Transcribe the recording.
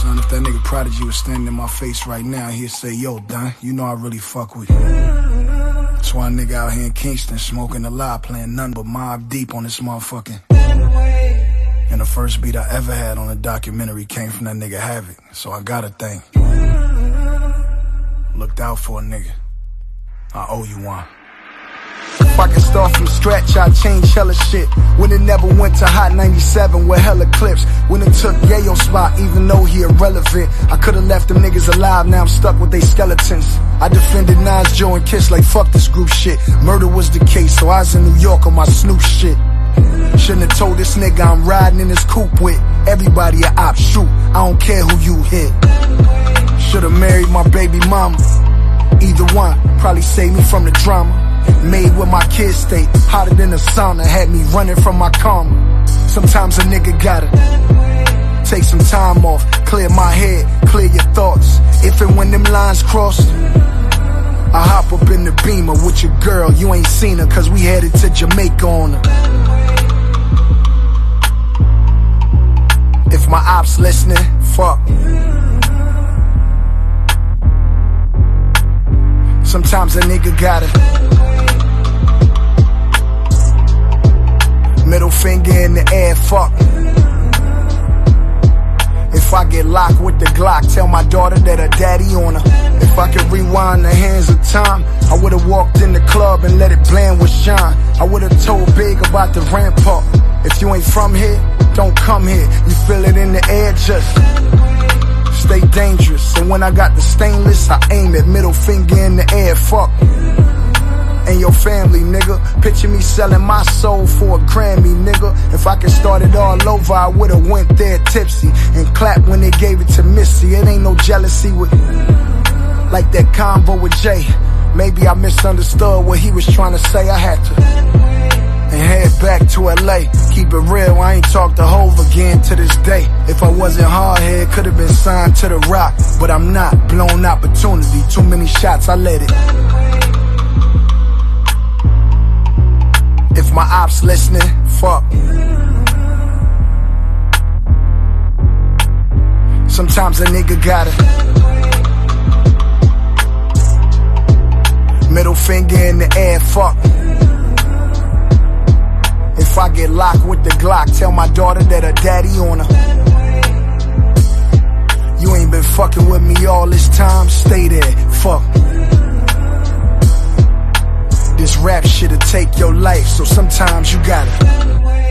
Son, if that nigga Prodigy was standing in my face right now, he'd say, yo, Don, you know I really fuck with you. That's why a nigga out here in Kingston smoking a lot, playing nothing but Mobb Deep on this motherfucking. And the first beat I ever had on a documentary came from that nigga Havoc, so I gotta thank. Looked out for a nigga. I owe you one. If I can start from scratch, I'd change hella shit. When it never went to Hot 97 with hella clips. When it took Yayo's spot, even though he irrelevant. I could've left them niggas alive, now I'm stuck with they skeletons. I defended Nas, Joe, and Kiss like fuck this group shit. Murder was the case, so I was in New York on my Snoop shit. Shouldn't have told this nigga I'm riding in his coupe with everybody a op, shoot, I don't care who you hit. Should've married my baby mama. Either one, probably saved me from the drama. Made with my kids state, hotter than a sauna. Had me running from my karma. Sometimes a nigga gotta take some time off, clear my head, clear your thoughts. If and when them lines cross, I hop up in the Beamer with your girl. You ain't seen her cause we headed to Jamaica on her. If my ops listening, fuck. Sometimes a nigga gotta middle finger in the air, fuck. If I get locked with the Glock, tell my daughter that her daddy on her. If I could rewind the hands of time, I would've walked in the club and let it blend with shine. I would've told Big about the rampart. If you ain't from here, don't come here. You feel it in the air, just stay dangerous. And when I got the stainless, I aim it, middle finger in the air, fuck. And your family, nigga. Picture me selling my soul for a Grammy, nigga. If I could start it all over, I would've went there tipsy and clapped when they gave it to Missy. It ain't no jealousy with like that convo with Jay. Maybe I misunderstood what he was trying to say. I had to and head back to LA. Keep it real, I ain't talked to Hov again to this day. If I wasn't hardhead, could've been signed to the Rock, but I'm not. Blown opportunity, too many shots, I let it. If my ops listening, fuck. Sometimes a nigga gotta middle finger in the air, fuck. If I get locked with the Glock, tell my daughter that her daddy on her. You ain't been fucking with me all this time, stay there, fuck. This rap shit'll take your life, so sometimes you gotta